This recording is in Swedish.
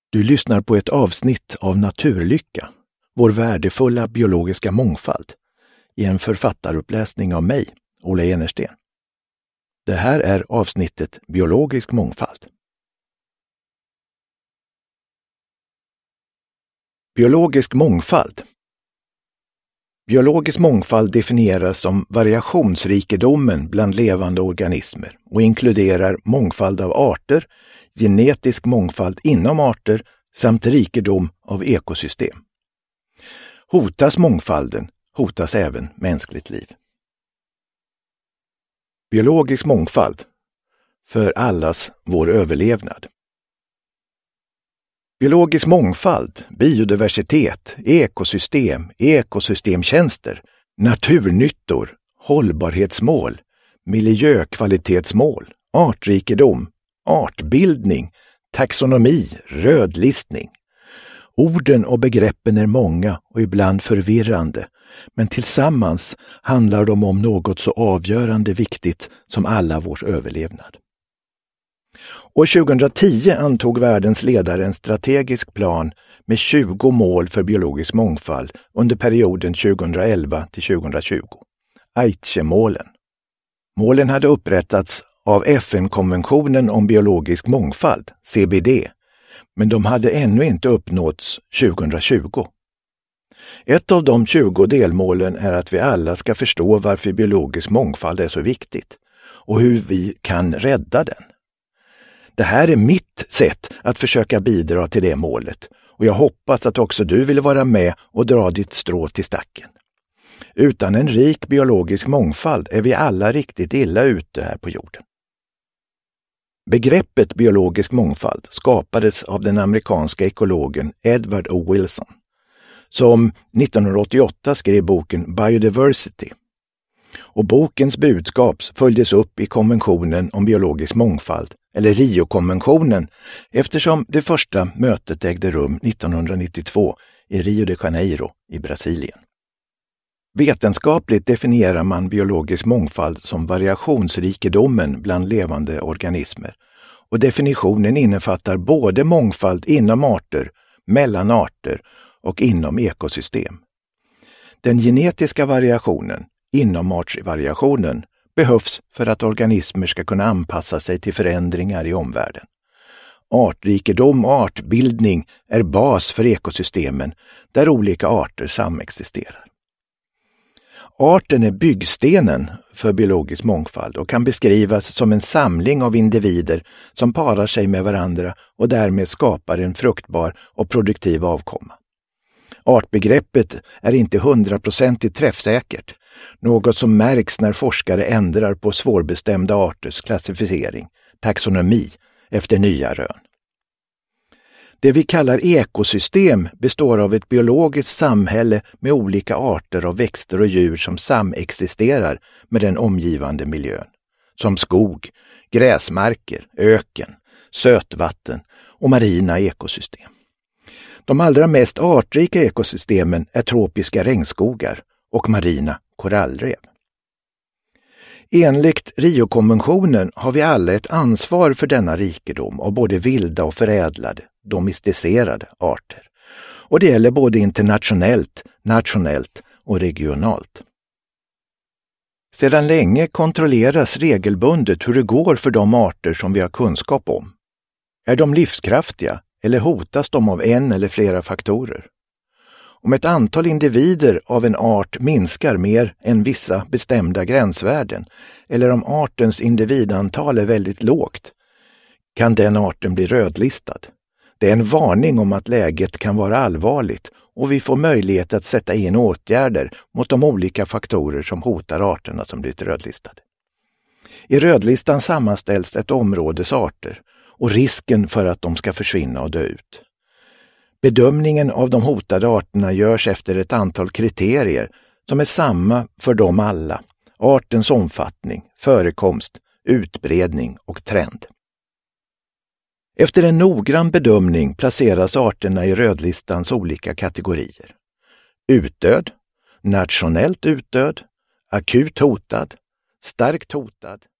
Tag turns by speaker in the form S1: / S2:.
S1: Du lyssnar på ett avsnitt av Naturlycka, vår värdefulla biologiska mångfald, i en författaruppläsning av mig, Ola Enersten. Det här är avsnittet Biologisk mångfald. Biologisk mångfald. Biologisk mångfald definieras som variationsrikedomen bland levande organismer och inkluderar mångfald av arter, genetisk mångfald inom arter samt rikedom av ekosystem. Hotas mångfalden, hotas även mänskligt liv. Biologisk mångfald för allas vår överlevnad. Biologisk mångfald, biodiversitet, ekosystem, ekosystemtjänster, naturnyttor, hållbarhetsmål, miljökvalitetsmål, artrikedom, artbildning, taxonomi, rödlistning. Orden och begreppen är många och ibland förvirrande, men tillsammans handlar de om något så avgörande viktigt som alla vårs överlevnad. År 2010 antog världens ledare en strategisk plan med 20 mål för biologisk mångfald under perioden 2011 till 2020. Aichi-målen. Målen hade upprättats av FN-konventionen om biologisk mångfald, CBD, men de hade ännu inte uppnåtts 2020. Ett av de 20 delmålen är att vi alla ska förstå varför biologisk mångfald är så viktigt och hur vi kan rädda den. Det här är mitt sätt att försöka bidra till det målet och jag hoppas att också du vill vara med och dra ditt strå till stacken. Utan en rik biologisk mångfald är vi alla riktigt illa ute här på jorden. Begreppet biologisk mångfald skapades av den amerikanska ekologen Edward O. Wilson, som 1988 skrev boken Biodiversity. Och bokens budskap följdes upp i konventionen om biologisk mångfald, eller Rio-konventionen, eftersom det första mötet ägde rum 1992 i Rio de Janeiro i Brasilien. Vetenskapligt definierar man biologisk mångfald som variationsrikedomen bland levande organismer, och definitionen innefattar både mångfald inom arter, mellan arter och inom ekosystem. Den genetiska variationen, inomartsvariationen, behövs för att organismer ska kunna anpassa sig till förändringar i omvärlden. Artrikedom och artbildning är bas för ekosystemen där olika arter samexisterar. Arten är byggstenen för biologisk mångfald och kan beskrivas som en samling av individer som parar sig med varandra och därmed skapar en fruktbar och produktiv avkomma. Artbegreppet är inte 100% träffsäkert, något som märks när forskare ändrar på svårbestämda arters klassificering, taxonomi, efter nya rön. Det vi kallar ekosystem består av ett biologiskt samhälle med olika arter av växter och djur som samexisterar med den omgivande miljön, som skog, gräsmarker, öken, sötvatten och marina ekosystem. De allra mest artrika ekosystemen är tropiska regnskogar och marina korallrev. Enligt Rio-konventionen har vi alla ett ansvar för denna rikedom av både vilda och förädlade, domesticerade arter. Och det gäller både internationellt, nationellt och regionalt. Sedan länge kontrolleras regelbundet hur det går för de arter som vi har kunskap om. Är de livskraftiga eller hotas de av en eller flera faktorer? Om ett antal individer av en art minskar mer än vissa bestämda gränsvärden eller om artens individantal är väldigt lågt, kan den arten bli rödlistad. Det är en varning om att läget kan vara allvarligt och vi får möjlighet att sätta in åtgärder mot de olika faktorer som hotar arterna som blivit rödlistade. I rödlistan sammanställs ett områdes arter och risken för att de ska försvinna och dö ut. Bedömningen av de hotade arterna görs efter ett antal kriterier som är samma för dem alla: artens omfattning, förekomst, utbredning och trend. Efter en noggrann bedömning placeras arterna i rödlistans olika kategorier: utdöd, nationellt utdöd, akut hotad, starkt hotad